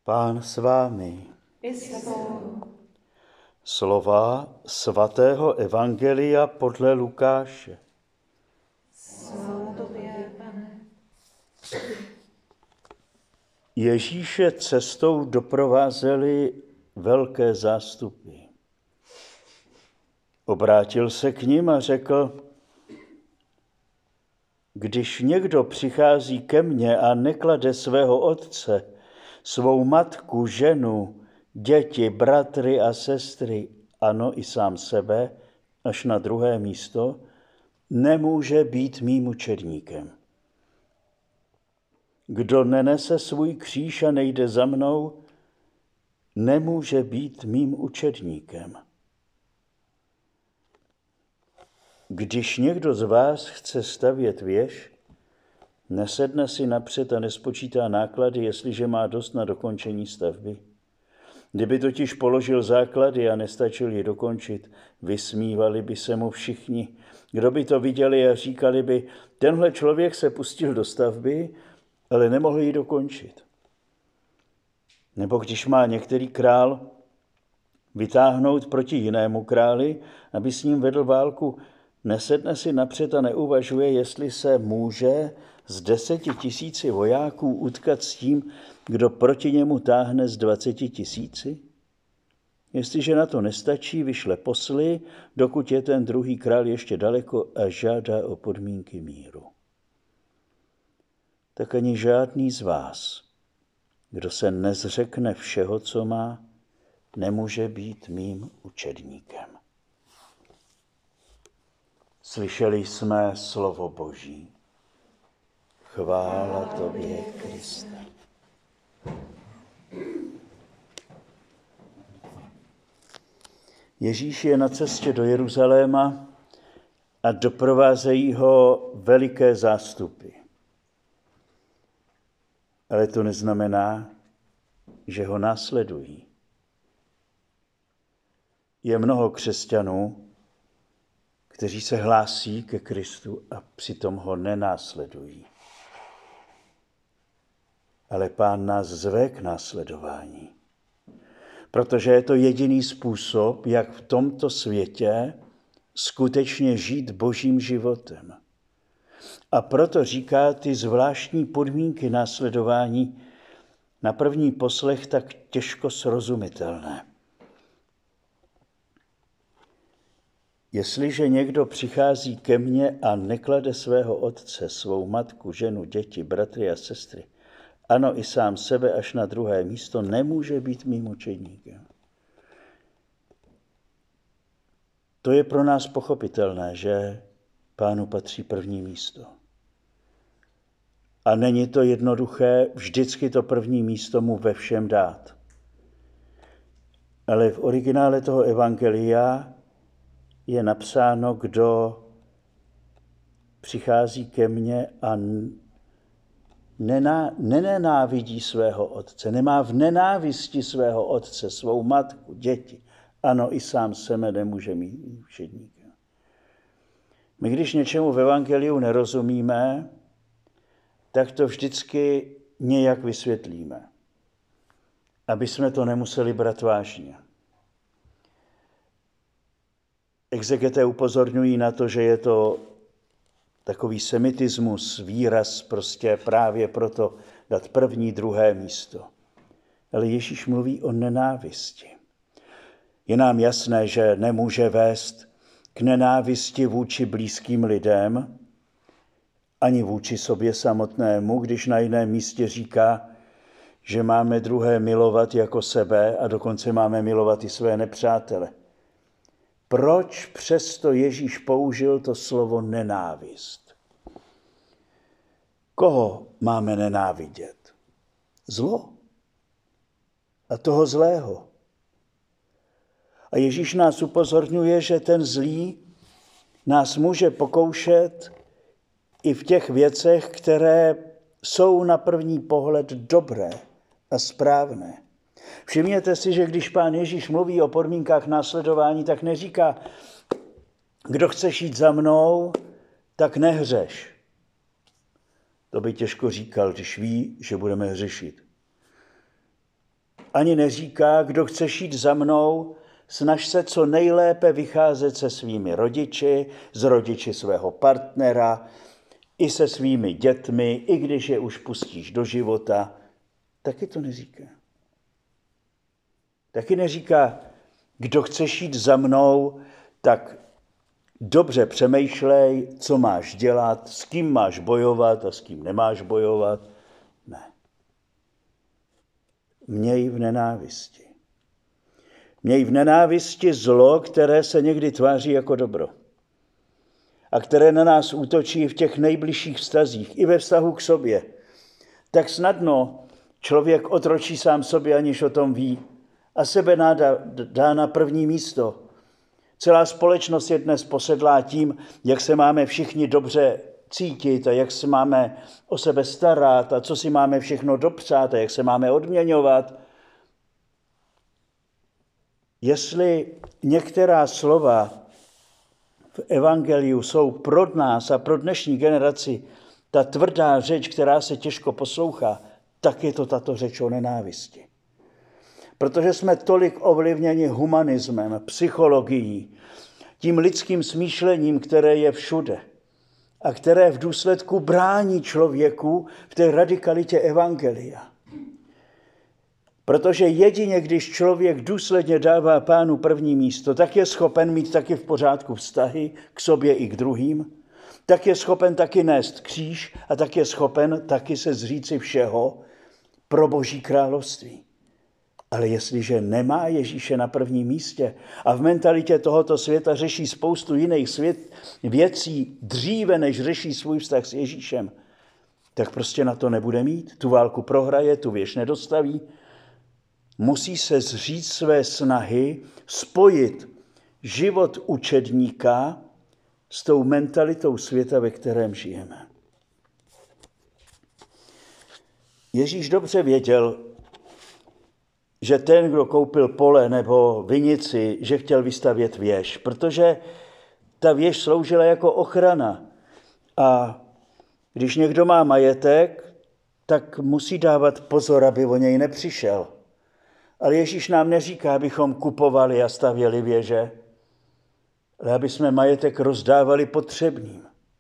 Pán s vámi. I s tebou. Slova svatého evangelia podle Lukáše. Sláva tobě, Pane. Ježíše cestou doprovázely velké zástupy. Obrátil se k nim a řekl: Když někdo přichází ke mně a neklade svého otce, svou matku, ženu, děti, bratry a sestry, ano i sám sebe, až na druhé místo, nemůže být mým učedníkem. Kdo nenese svůj kříž a nejde za mnou, nemůže být mým učedníkem. Když někdo z vás chce stavět věž, nesedne si napřed a nespočítá náklady, jestliže má dost na dokončení stavby. Kdyby totiž položil základy a nestačil ji dokončit, vysmívali by se mu všichni. Kdo by to viděli a říkali by: tenhle člověk se pustil do stavby, ale nemohl ji dokončit. Nebo když má některý král vytáhnout proti jinému králi, aby s ním vedl válku, nesedne si napřed a neuvažuje, jestli se může z 10 000 vojáků utkat s tím, kdo proti němu táhne z 20 000? Jestliže na to nestačí, vyšle posly, dokud je ten druhý král ještě daleko, a žádá o podmínky míru. Tak ani žádný z vás, kdo se nezřekne všeho, co má, nemůže být mým učedníkem. Slyšeli jsme slovo Boží. Chvála tobě, Kriste. Ježíš je na cestě do Jeruzaléma a doprovázejí ho veliké zástupy. Ale to neznamená, že ho následují. Je mnoho křesťanů, kteří se hlásí ke Kristu a přitom ho nenásledují. Ale Pán nás zve k následování, protože je to jediný způsob, jak v tomto světě skutečně žít Božím životem. A proto říká ty zvláštní podmínky následování na první poslech tak těžko srozumitelné. Jestliže někdo přichází ke mně a neklade svého otce, svou matku, ženu, děti, bratry a sestry, ano i sám sebe až na druhé místo, nemůže být mým učedníkem. To je pro nás pochopitelné, že Pánu patří první místo. A není to jednoduché vždycky to první místo mu ve všem dát. Ale v originále toho evangelia je napsáno, kdo přichází ke mně a nenávidí svého otce, nemá v nenávisti svého otce, svou matku, děti. Ano, i sám sebe nemůže mít učedníkem. My, když něčemu v evangeliu nerozumíme, tak to vždycky nějak vysvětlíme, aby jsme to nemuseli brát vážně. Exegeté upozorňují na to, že je to takový semitismus, výraz prostě právě proto dát první, druhé místo. Ale Ježíš mluví o nenávisti. Je nám jasné, že nemůže vést k nenávisti vůči blízkým lidem, ani vůči sobě samotnému, když na jiném místě říká, že máme druhé milovat jako sebe a dokonce máme milovat i své nepřátele. Proč přesto Ježíš použil to slovo nenávist? Koho máme nenávidět? Zlo. A toho zlého. A Ježíš nás upozorňuje, že ten zlý nás může pokoušet i v těch věcech, které jsou na první pohled dobré a správné. Všimněte si, že když Pán Ježíš mluví o podmínkách následování, tak neříká: kdo chceš jít za mnou, tak nehřeš. To by těžko říkal, když ví, že budeme hřešit. Ani neříká, kdo chce jít za mnou, snaž se co nejlépe vycházet se svými rodiči, s rodiči svého partnera, i se svými dětmi, i když je už pustíš do života. Taky to neříká. Taky neříká, kdo chceš jít za mnou, tak dobře přemýšlej, co máš dělat, s kým máš bojovat a s kým nemáš bojovat. Ne. Měj v nenávisti. Měj v nenávisti zlo, které se někdy tváří jako dobro. A které na nás útočí v těch nejbližších vztazích, i ve vztahu k sobě. Tak snadno člověk otročí sám sobě, aniž o tom ví. A sebe dá na první místo. Celá společnost je dnes posedlá tím, jak se máme všichni dobře cítit a jak se máme o sebe starat a co si máme všechno dopřát a jak se máme odměňovat. Jestli některá slova v evangeliu jsou pro nás a pro dnešní generaci ta tvrdá řeč, která se těžko poslouchá, tak je to tato řeč o nenávisti. Protože jsme tolik ovlivněni humanismem, psychologií, tím lidským smýšlením, které je všude a které v důsledku brání člověku v té radikalitě evangelia. Protože jedině, když člověk důsledně dává Pánu první místo, tak je schopen mít taky v pořádku vztahy k sobě i k druhým, tak je schopen taky nést kříž a tak je schopen taky se zříci všeho pro Boží království. Ale jestliže nemá Ježíše na prvním místě a v mentalitě tohoto světa řeší spoustu jiných věcí dříve, než řeší svůj vztah s Ježíšem, tak prostě na to nebude mít. Tu válku prohraje, tu věž nedostaví. Musí se zříct své snahy spojit život učedníka s tou mentalitou světa, ve kterém žijeme. Ježíš dobře věděl, že ten, kdo koupil pole nebo vinici, že chtěl vystavět věž, protože ta věž sloužila jako ochrana. A když někdo má majetek, tak musí dávat pozor, aby o něj nepřišel. Ale Ježíš nám neříká, abychom kupovali a stavěli věže, ale aby jsme majetek rozdávali potřebným.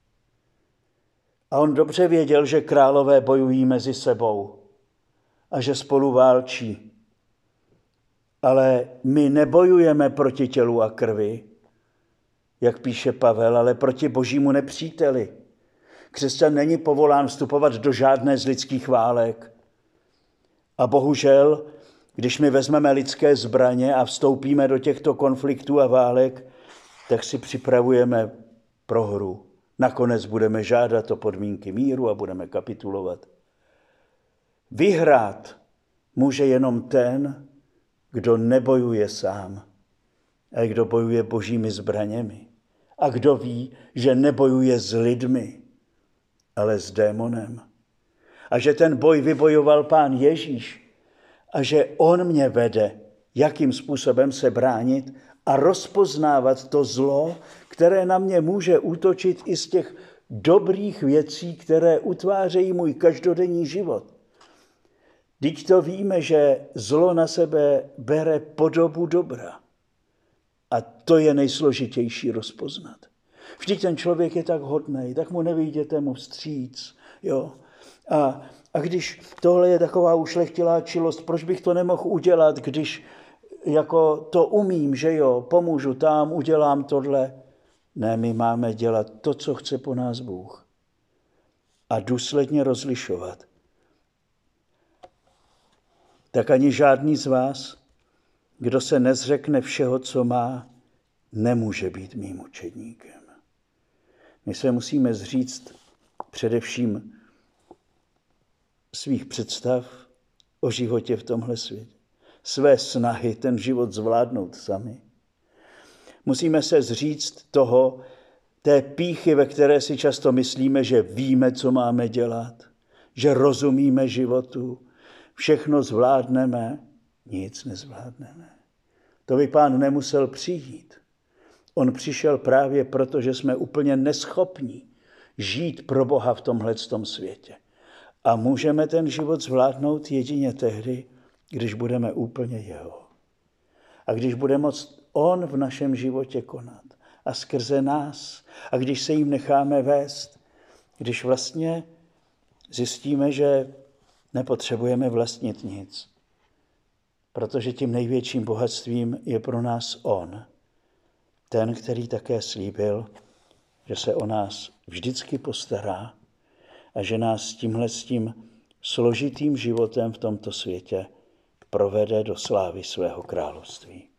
A on dobře věděl, že králové bojují mezi sebou a že spolu válčí. Ale my nebojujeme proti tělu a krvi, jak píše Pavel, ale proti božímu nepříteli. Křesťan není povolán vstupovat do žádné z lidských válek. A bohužel, když my vezmeme lidské zbraně a vstoupíme do těchto konfliktů a válek, tak si připravujeme prohru. Nakonec budeme žádat o podmínky míru a budeme kapitulovat. Vyhrát může jenom ten, kdo nebojuje sám, ale kdo bojuje božími zbraněmi. A kdo ví, že nebojuje s lidmi, ale s démonem. A že ten boj vybojoval Pán Ježíš a že on mě vede, jakým způsobem se bránit a rozpoznávat to zlo, které na mě může útočit i z těch dobrých věcí, které utvářejí můj každodenní život. Vždyť to víme, že zlo na sebe bere podobu dobra. A to je nejsložitější rozpoznat. Vždyť ten člověk je tak hodnej, tak mu nevyjděte mu vstříc. Jo? A když tohle je taková ušlechtilá čilost, proč bych to nemohl udělat, když jako to umím, že jo, pomůžu tam, udělám tohle. Ne, my máme dělat to, co chce po nás Bůh. A důsledně rozlišovat. Tak ani žádný z vás, kdo se nezřekne všeho, co má, nemůže být mým učedníkem. My se musíme zříct především svých představ o životě v tomhle světě. Své snahy ten život zvládnout sami. Musíme se zříct té pýchy, ve které si často myslíme, že víme, co máme dělat, že rozumíme životu, všechno zvládneme, nic nezvládneme. To by Pán nemusel přijít. On přišel právě proto, že jsme úplně neschopní žít pro Boha v tomhletom světě. A můžeme ten život zvládnout jedině tehdy, když budeme úplně jeho. A když bude moct on v našem životě konat a skrze nás, a když se jim necháme vést, když vlastně zjistíme, že nepotřebujeme vlastnit nic, protože tím největším bohatstvím je pro nás on, ten, který také slíbil, že se o nás vždycky postará a že nás s tím složitým životem v tomto světě provede do slávy svého království.